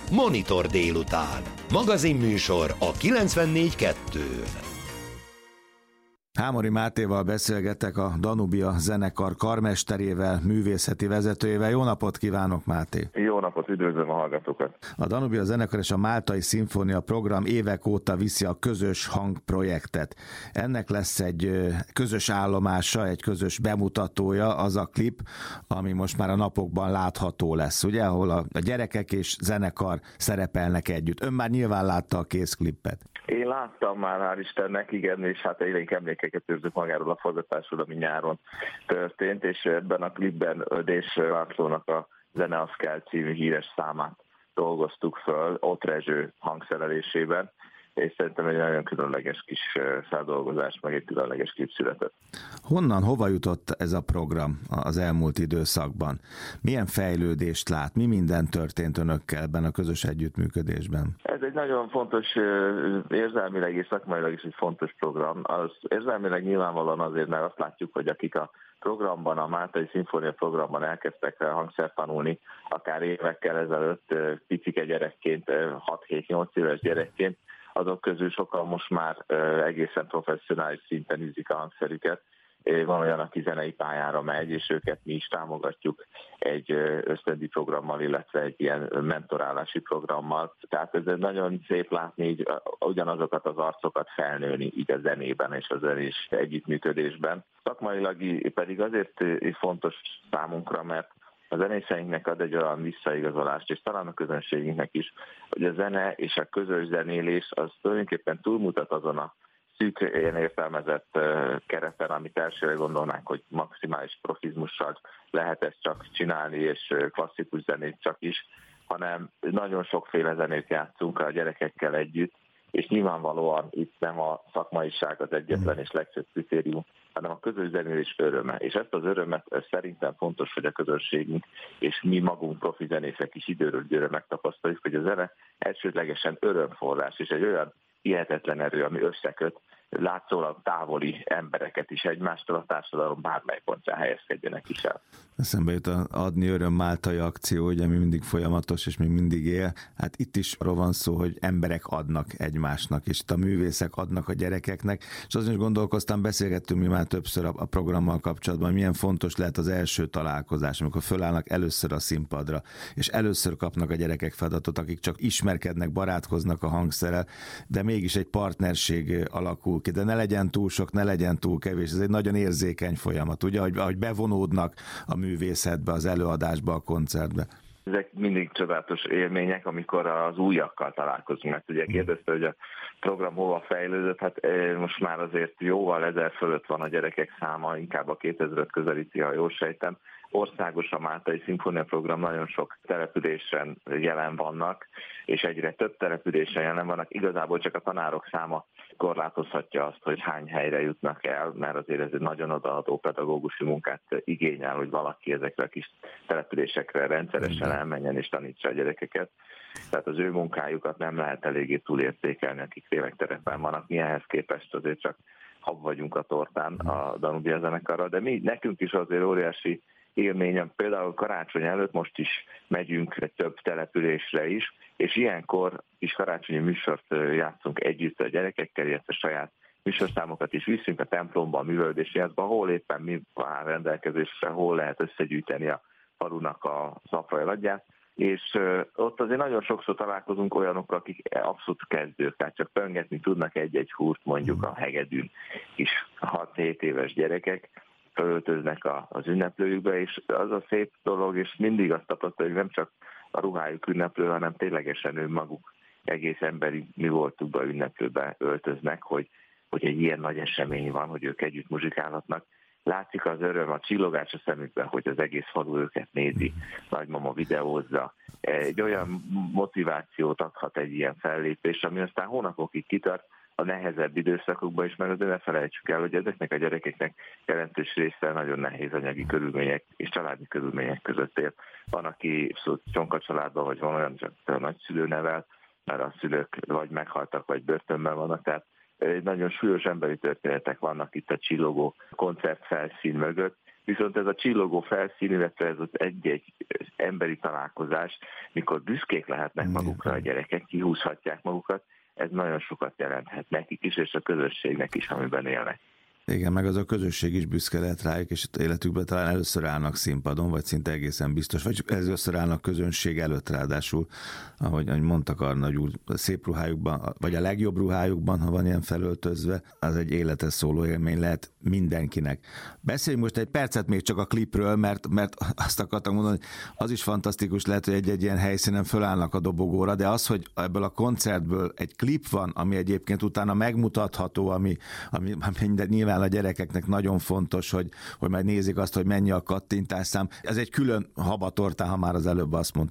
Monitor délután. Magazinműsor a 94.2-n. Hámori Mátéval beszélgetek, a Danubia zenekar karmesterével, művészeti vezetőjével. Jó napot kívánok, Máté! Jó napot, üdvözlöm a hallgatókat! A Danubia zenekar és a Máltai Szimfónia program évek óta viszi a közös hangprojektet. Ennek lesz egy közös állomása, egy közös bemutatója, az a klip, ami most már a napokban látható lesz, ugye, ahol a gyerekek és zenekar szerepelnek együtt. Ön már nyilván látta a kész klippet. Én láttam már, hál' Istennek, igen, és hát élénk emlékeket őrzök magáról a forgatásról, ami nyáron történt, és ebben a klipben Ödés Lászlónak a Zene az kell című híres számát dolgoztuk föl, Ott Rezső hangszerelésében, és szerintem egy nagyon különleges kis feldolgozás, meg egy különleges klip született. Honnan, hova jutott ez a program az elmúlt időszakban? Milyen fejlődést lát? Mi minden történt önökkel ebben a közös együttműködésben? Ez egy nagyon fontos, érzelmileg és szakmailag is egy fontos program. Az érzelmileg nyilvánvalóan azért, mert azt látjuk, hogy akik a programban, a Máltai Szimfónia programban elkezdtek hangszert tanulni, akár évekkel ezelőtt picike gyerekként, 6-7-8 éves gyerekként, azok közül sokan most már egészen professzionális szinten űzik a hangszerüket. Van olyan, aki zenei pályára megy, és őket mi is támogatjuk egy ösztöndíj programmal, illetve egy ilyen mentorálási programmal. Tehát ez nagyon szép látni így ugyanazokat az arcokat felnőni így a zenében és a zenés együttműködésben. Szakmailag pedig azért fontos számunkra, mert a zenészeinknek ad egy olyan visszaigazolást, és talán a közönségünknek is, hogy a zene és a közös zenélés az tulajdonképpen túlmutat azon a szűk, ilyen értelmezett kereten, amit elsőre gondolnánk, hogy maximális profizmussal lehet ezt csak csinálni, és klasszikus zenét csak is, hanem nagyon sokféle zenét játszunk a gyerekekkel együtt, és nyilvánvalóan itt nem a szakmaiság az egyetlen és legfőbb kritérium, hanem a közös zenélés öröme. És ezt az örömet szerintem fontos, hogy a közönségünk és mi magunk profi zenészek is időről időre megtapasztaljuk, hogy a zene elsődlegesen örömforrás, és egy olyan hihetetlen erő, ami összeköt látszólag távoli embereket is egymástól, a társadalom bármely pontján helyezkedjenek is el. Eszembe jut a Adni Öröm Máltai akció, ugye, ami mindig folyamatos és még mindig él. Hát itt is arról van szó, hogy emberek adnak egymásnak, és itt a művészek adnak a gyerekeknek, és azon is gondolkoztam, beszélgettünk mi már többször a programmal kapcsolatban, milyen fontos lehet az első találkozás, amikor fölállnak először a színpadra, és először kapnak a gyerekek feladatot, akik csak ismerkednek, barátkoznak a hangszerrel, de mégis egy partnerség alakul ki, de ne legyen túl sok, ne legyen túl kevés. Ez egy nagyon érzékeny folyamat, ugye, ahogy bevonódnak a művészetbe, az előadásba, a koncertbe. Ezek mindig csodálatos élmények, amikor az újakkal találkozunk. Mert ugye kérdezte, hogy a program hova fejlődött, hát most már azért jóval 1000 fölött van a gyerekek száma, inkább a 2000-öt közelíti, ha jól sejtem. Országos a Máltai Szimfónia program, nagyon sok településen jelen vannak, és egyre több településen jelen vannak. Igazából csak a tanárok száma korlátozhatja azt, hogy hány helyre jutnak el, mert azért ez egy nagyon odaadó pedagógusi munkát igényel, hogy valaki ezekre a kis településekre rendszeresen elmenjen és tanítsa a gyerekeket. Tehát az ő munkájukat nem lehet eléggé túlértékelni, akik tényleg terepen vannak. Mi ehhez képest azért csak hab vagyunk a tortán a Danubia zenekarra, de nekünk is azért óriási élményem. Például karácsony előtt most is megyünk egy több településre is, és ilyenkor is karácsonyi műsort játszunk együtt a gyerekekkel, illetve saját műsorszámokat is viszünk a templomba, a művelődési házba, hol éppen mi áll rendelkezésre, hol lehet összegyűjteni a falunak a szapraeladját, és ott azért nagyon sokszor találkozunk olyanokkal, akik abszolút kezdők, tehát csak pöngetni tudnak egy-egy húrt mondjuk a hegedűn is 6-7 éves gyerekek, öltöznek az ünneplőjükbe, és az a szép dolog, és mindig azt tapasztaljuk, hogy nem csak a ruhájuk ünneplő, hanem ténylegesen ő maguk egész emberi mi voltukba ünneplőbe öltöznek, hogy egy ilyen nagy esemény van, hogy ők együtt muzsikálhatnak. Látszik az öröm, a csillogás a szemükben, hogy az egész falu őket nézi, nagymama videózza. Egy olyan motivációt adhat egy ilyen fellépés, ami aztán hónapokig kitart, a nehezebb időszakokban is, mert ne felejtsük el, hogy ezeknek a gyerekeknek jelentős része nagyon nehéz anyagi körülmények és családi körülmények között él. Van, aki csonka családban, vagy van olyan, csak a nagyszülő nevel, mert a szülők vagy meghaltak, vagy börtönben vannak, tehát nagyon súlyos emberi történetek vannak itt a csillogó koncertfelszín mögött, Viszont ez a csillogó felszín, illetve ez az egy-egy emberi találkozás, mikor büszkék lehetnek magukra a gyerekek, kihúzhatják magukat, ez nagyon sokat jelenthet nekik is, és a közösségnek is, amiben élnek. Igen, meg az a közösség is büszke lehet rájuk, és életükben talán először állnak színpadon, vagy szinte egészen biztos, vagy először állnak közönség előtt ráadásul, ahogy mondtak a nagy úr, a szép ruhájukban, vagy a legjobb ruhájukban, ha van ilyen felöltözve, az egy életes szóló élmény lehet mindenkinek. Beszéljünk most egy percet még csak a klipről, mert azt akartam mondani, hogy az is fantasztikus lehet, hogy egy ilyen helyszínen fölállnak a dobogóra, de az, hogy ebből a koncertből egy klip van, ami egyébként utána megmutatható, ami nyilván a gyerekeknek nagyon fontos, hogy majd nézik azt, hogy mennyi a kattintásszám. Ez egy külön habatortán, ha már az előbb azt mondta.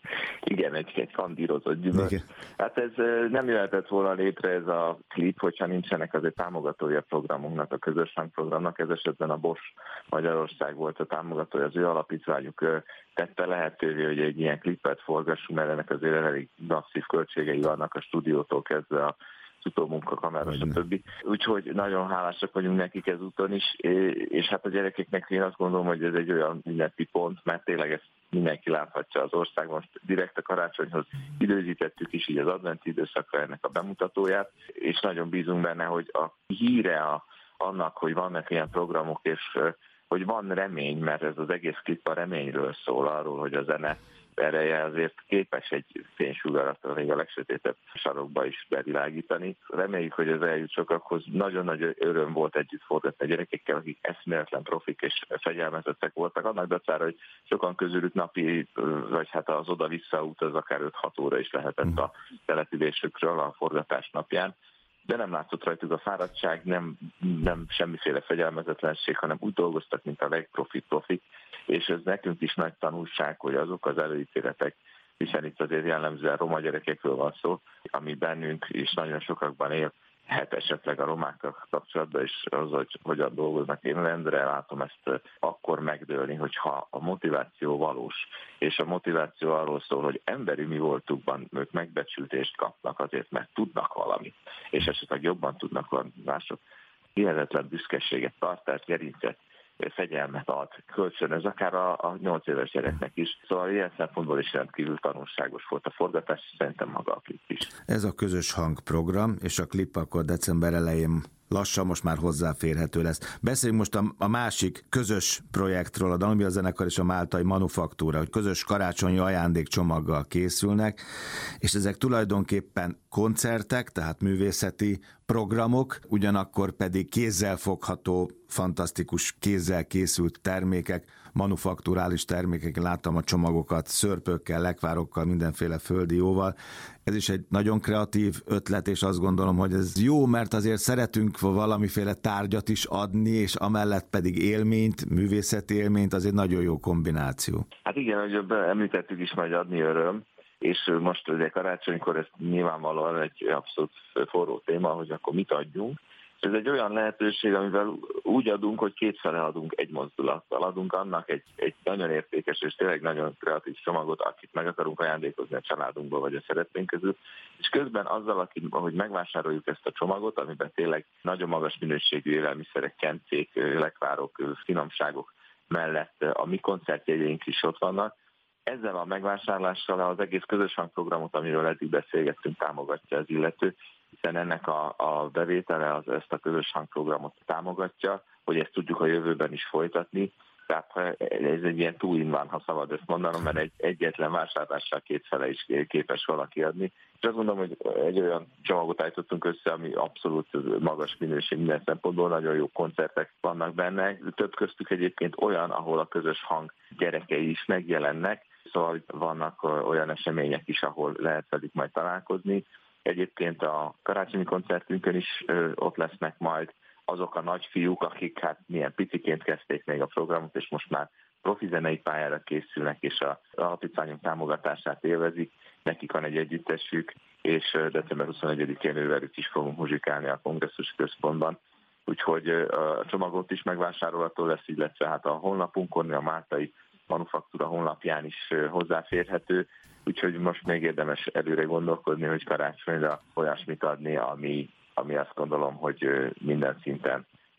Igen, egy kandírozott gyümölcs. Hát ez nem jöhetett volna létre ez a klip, hogyha nincsenek azért támogatója a programunknak, a közös hangprogramnak. Ez esetben a Bosch Magyarország volt a támogatója, az ő alapítványuk tette lehetővé, hogy egy ilyen klipet forgassunk, mert ennek azért elég masszív költségei vannak a stúdiótól kezdve a utómunka, kamera, stb. Úgyhogy nagyon hálásak vagyunk nekik ezúton is, és hát a gyerekeknek én azt gondolom, hogy ez egy olyan ünnepi pont, mert tényleg ezt mindenki láthatja az országban. Most direkt a karácsonyhoz időzítettük is így az adventi időszakra ennek a bemutatóját, és nagyon bízunk benne, hogy a híre annak, hogy vannak ilyen programok, és hogy van remény, mert ez az egész klip a reményről szól, arról, hogy a zene ereje azért képes egy fénysugarat még a legsötétebb sarokba is bevilágítani. Reméljük, hogy ez eljut sokakhoz. Nagyon nagy öröm volt együtt forgatni a gyerekekkel, akik eszméletlen profik és fegyelmezettek voltak. Annak dacára, hogy sokan közülük napi, vagy hát az oda-vissza út az akár 5-6 óra is lehetett a településükről a forgatás napján. De nem látszott rajtuk a fáradtság, nem semmiféle fegyelmezetlenség, hanem úgy dolgoztak, mint a legprofik, és ez nekünk is nagy tanulság, hogy azok az előítéletek, hiszen itt azért jellemzően roma gyerekekről van szó, ami bennünk is nagyon sokakban él, hát esetleg a romákkal kapcsolatban is az, hogy hogyan dolgoznak. Én rendre látom ezt akkor megdőlni, hogyha a motiváció valós, és a motiváció arról szól, hogy emberi mi voltukban ők megbecsültést kapnak azért, mert tudnak valamit, és esetleg jobban tudnak mások. Hihetetlen büszkeséget, tartást, gerincet, fegyelmet ad, kölcsönöz, akár a 8 éves gyereknek is. Szóval ilyen szempontból is rendkívül tanulságos volt a forgatás, és szerintem maga a klip is. Ez a közös hangprogram, és a klip akkor december elején lassan most már hozzáférhető lesz. Beszéljünk most a másik közös projektről, a Danubia zenekar és a máltai Manufaktúra, hogy közös karácsonyi ajándékcsomaggal készülnek, és ezek tulajdonképpen koncertek, tehát művészeti programok, ugyanakkor pedig kézzel fogható, fantasztikus kézzel készült termékek, manufakturális termékek, láttam a csomagokat, szörpökkel, lekvárokkal, mindenféle földi jóval. Ez is egy nagyon kreatív ötlet, és azt gondolom, hogy ez jó, mert azért szeretünk valamiféle tárgyat is adni, és amellett pedig élményt, művészeti élményt, az egy nagyon jó kombináció. Hát igen, hogy említettük is, majd adni öröm, és most ugye karácsonykor ez nyilvánvalóan egy abszolút forró téma, hogy akkor mit adjunk. Ez egy olyan lehetőség, amivel úgy adunk, hogy kétfele adunk egy mozdulattal. Adunk annak egy nagyon értékes és tényleg nagyon kreatív csomagot, akit meg akarunk ajándékozni a családunkból vagy a szeretnénk közül, és közben azzal, ahogy megvásároljuk ezt a csomagot, amiben tényleg nagyon magas minőségű élelmiszerek, kencék, lekvárok, finomságok mellett a mi koncertjegyeink is ott vannak, ezzel a megvásárlással az egész közös hangprogramot, amiről eddig beszélgettünk, támogatja az illető, hiszen ennek a bevétele ezt a közös hangprogramot támogatja, hogy ezt tudjuk a jövőben is folytatni. Tehát ez egy ilyen two-in-one, ha szabad ezt mondanom, mert egy egyetlen vásárlással kétfele is képes valaki adni. És azt mondom, hogy egy olyan csomagot állítottunk össze, ami abszolút magas minőség minden szempontból, nagyon jó koncertek vannak benne. Több köztük egyébként olyan, ahol a közös hang gyerekei is megjelennek, szóval vannak olyan események is, ahol lehet velük majd találkozni. Egyébként a karácsonyi koncertünkön is ott lesznek majd azok a nagyfiúk, akik hát milyen piciként kezdték még a programot, és most már profi zenei pályára készülnek, és az alapítványunk támogatását élvezik. Nekik van egy együttesük, és december 21-én ővelük is fogunk muzsikálni a kongresszus központban. Úgyhogy a csomagot is megvásárolható lesz, illetve hát a honlapunkon, a Máltai Manufaktúra honlapján is hozzáférhető. Úgyhogy most még érdemes előre gondolkodni, hogy karácsonyra olyasmit adni, ami azt gondolom, hogy minden szinten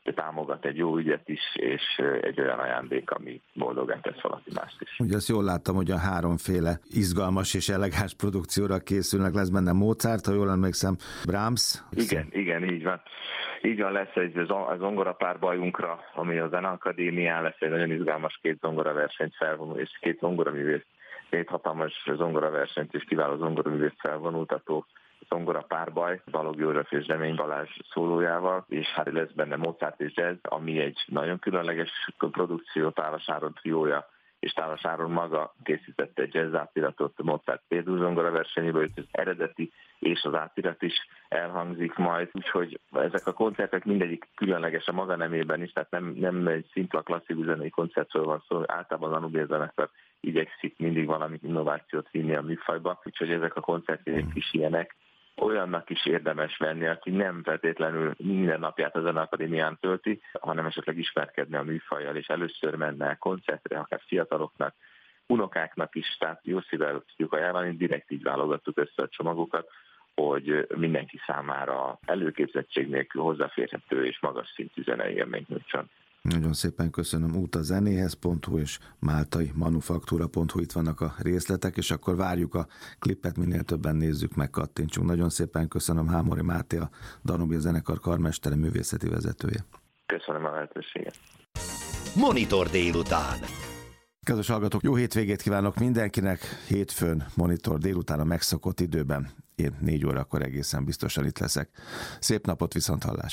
támogat egy jó ügyet is, és egy olyan ajándék, ami boldogán tesz valaki mást is. Ugye azt jól láttam, hogy a háromféle izgalmas és elegáns produkcióra készülnek, lesz benne Mozart, ha jól emlékszem, Brahms. Igen, így van. Így van, lesz egy zongorapárbajunkra, ami a Zeneakadémián lesz egy nagyon izgalmas két zongoraversenyt felvonul, és két zongoraművész, két hatalmas zongoraversenyt és kiváló zongoraművész felvonultató zongorapárbaj, Balogh József és Demény Balázs szólójával, és hát lesz benne Mozart és jazz, ami egy nagyon különleges produkció, Tálas Áron triója, és Tálas Áron maga készítette egy jazz átiratot Mozart például zongoraversenyéből, hogy az eredeti és az átirat is elhangzik majd, úgyhogy ezek a koncertek mindegyik különleges a maga nemében is, tehát nem egy szimpla klasszikus zenei koncertről van szó, általában a Nubél zenekar igyekszik mindig valami innovációt vinni a műfajba, úgyhogy ezek a koncertek is ilyenek. Olyannak is érdemes menni, aki nem feltétlenül minden napját a Zeneakadémián tölti, hanem esetleg ismerkedni a műfajjal, és először menne koncertre, akár fiataloknak, unokáknak is, tehát jó szívvel tudjuk ajánlani, direkt így válogattuk össze a csomagokat, hogy mindenki számára előképzettség nélkül hozzáférhető és magas szintű zenei élményt nyújtson. Nagyon szépen köszönöm. utazenéhez.hu és máltaimanufaktúra.hu, itt vannak a részletek, és akkor várjuk a klipet, minél többen nézzük meg, kattintsunk. Nagyon szépen köszönöm Hámori Máté, a Danubia zenekar karmestere, művészeti vezetője. Köszönöm a lehetőséget. Monitor délután. Kedves hallgatók, jó hétvégét kívánok mindenkinek. Hétfőn Monitor délután a megszokott időben. Én 4 órakor egészen biztosan itt leszek. Szép napot, viszonthallásra!